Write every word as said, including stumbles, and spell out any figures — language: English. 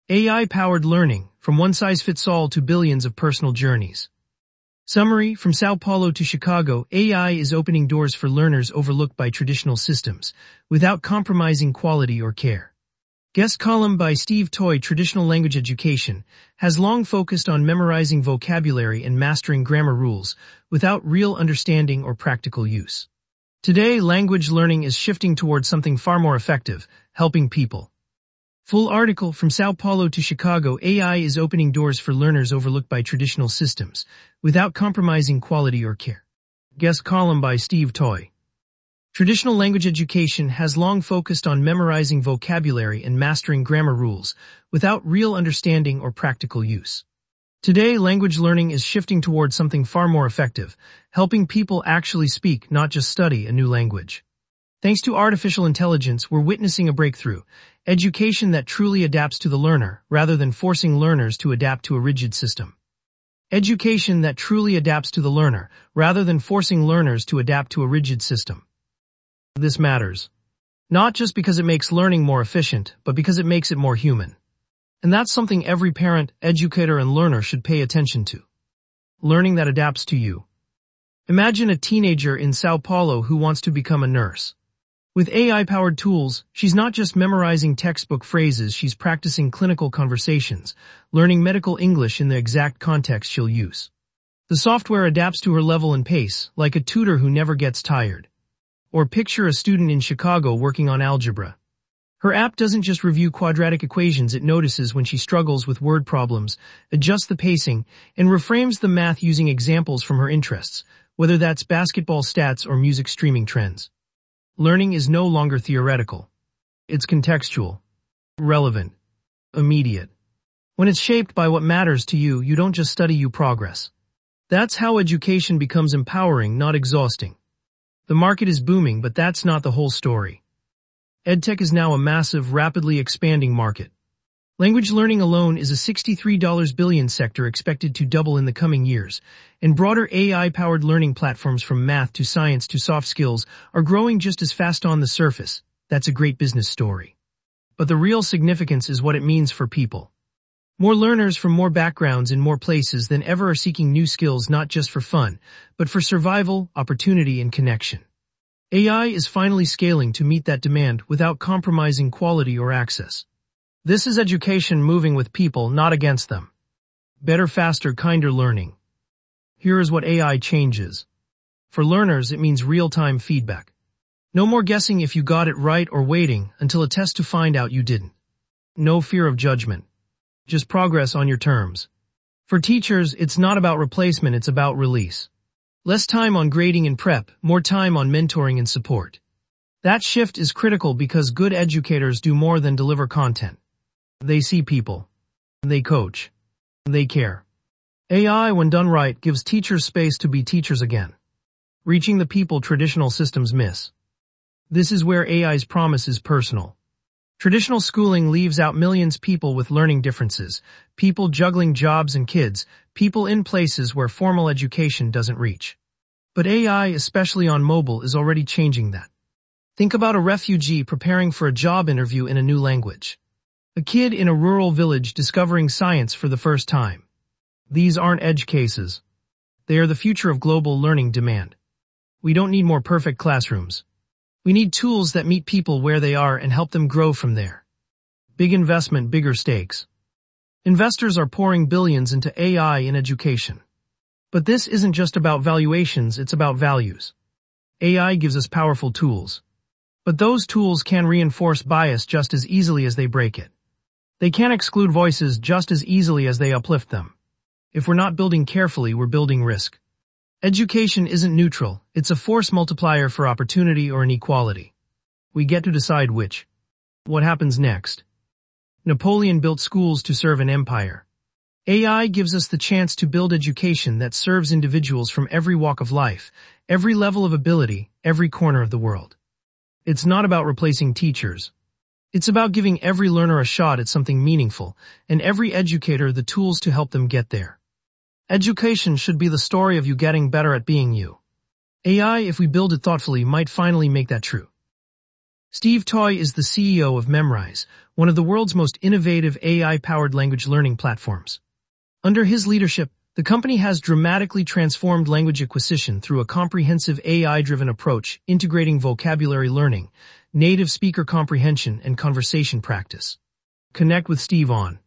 A I-powered learning, from one-size-fits-all to billions of personal journeys. Summary: from Sao Paulo to Chicago, A I is opening doors for learners overlooked by traditional systems, without compromising quality or care. Guest column by Steve Toy. Traditional language education has long focused on memorizing vocabulary and mastering grammar rules, without real understanding or practical use. Today, language learning is shifting towards something far more effective: helping people. Full article: from Sao Paulo to Chicago, A I is opening doors for learners overlooked by traditional systems, without compromising quality or care. Guest column by Steve Toy. Traditional language education has long focused on memorizing vocabulary and mastering grammar rules, without real understanding or practical use. Today, language learning is shifting towards something far more effective: helping people actually speak, not just study, a new language. Thanks to artificial intelligence, we're witnessing a breakthrough: education that truly adapts to the learner, rather than forcing learners to adapt to a rigid system. Education that truly adapts to the learner, rather than forcing learners to adapt to a rigid system. This matters. Not just because it makes learning more efficient, but because it makes it more human. And that's something every parent, educator, and learner should pay attention to. Learning that adapts to you. Imagine a teenager in Sao Paulo who wants to become a nurse. With A I-powered tools, she's not just memorizing textbook phrases, she's practicing clinical conversations, learning medical English in the exact context she'll use. The software adapts to her level and pace, like a tutor who never gets tired. Or picture a student in Chicago working on algebra. Her app doesn't just review quadratic equations, it notices when she struggles with word problems, adjusts the pacing, and reframes the math using examples from her interests, whether that's basketball stats or music streaming trends. Learning is no longer theoretical. It's contextual, relevant, immediate. When it's shaped by what matters to you, you don't just study, you progress. That's how education becomes empowering, not exhausting. The market is booming, but that's not the whole story. EdTech is now a massive, rapidly expanding market. Language learning alone is a sixty-three billion dollars sector expected to double in the coming years, and broader A I-powered learning platforms from math to science to soft skills are growing just as fast. On the surface, that's a great business story. But the real significance is what it means for people. More learners from more backgrounds in more places than ever are seeking new skills, not just for fun, but for survival, opportunity, and connection. A I is finally scaling to meet that demand without compromising quality or access. This is education moving with people, not against them. Better, faster, kinder learning. Here is what A I changes. For learners, it means real-time feedback. No more guessing if you got it right or waiting until a test to find out you didn't. No fear of judgment. Just progress on your terms. For teachers, it's not about replacement, it's about release. Less time on grading and prep, more time on mentoring and support. That shift is critical because good educators do more than deliver content. They see people. They coach. They care. A I, when done right, gives teachers space to be teachers again, reaching the people traditional systems miss. This is where A I's promise is personal. Traditional schooling leaves out millions of people with learning differences, people juggling jobs and kids, people in places where formal education doesn't reach. But A I, especially on mobile, is already changing that. Think about a refugee preparing for a job interview in a new language. A kid in a rural village discovering science for the first time. These aren't edge cases. They are the future of global learning demand. We don't need more perfect classrooms. We need tools that meet people where they are and help them grow from there. Big investment, bigger stakes. Investors are pouring billions into A I in education. But this isn't just about valuations, it's about values. A I gives us powerful tools. But those tools can reinforce bias just as easily as they break it. They can exclude voices just as easily as they uplift them. If we're not building carefully, we're building risk. Education isn't neutral, it's a force multiplier for opportunity or inequality. We get to decide which. What happens next? Napoleon built schools to serve an empire. A I gives us the chance to build education that serves individuals from every walk of life, every level of ability, every corner of the world. It's not about replacing teachers. It's about giving every learner a shot at something meaningful, and every educator the tools to help them get there. Education should be the story of you getting better at being you. A I, if we build it thoughtfully, might finally make that true. Steve Toy is the C E O of Memrise, one of the world's most innovative A I-powered language learning platforms. Under his leadership, the company has dramatically transformed language acquisition through a comprehensive A I-driven approach, integrating vocabulary learning, native speaker comprehension, and conversation practice. Connect with Steve on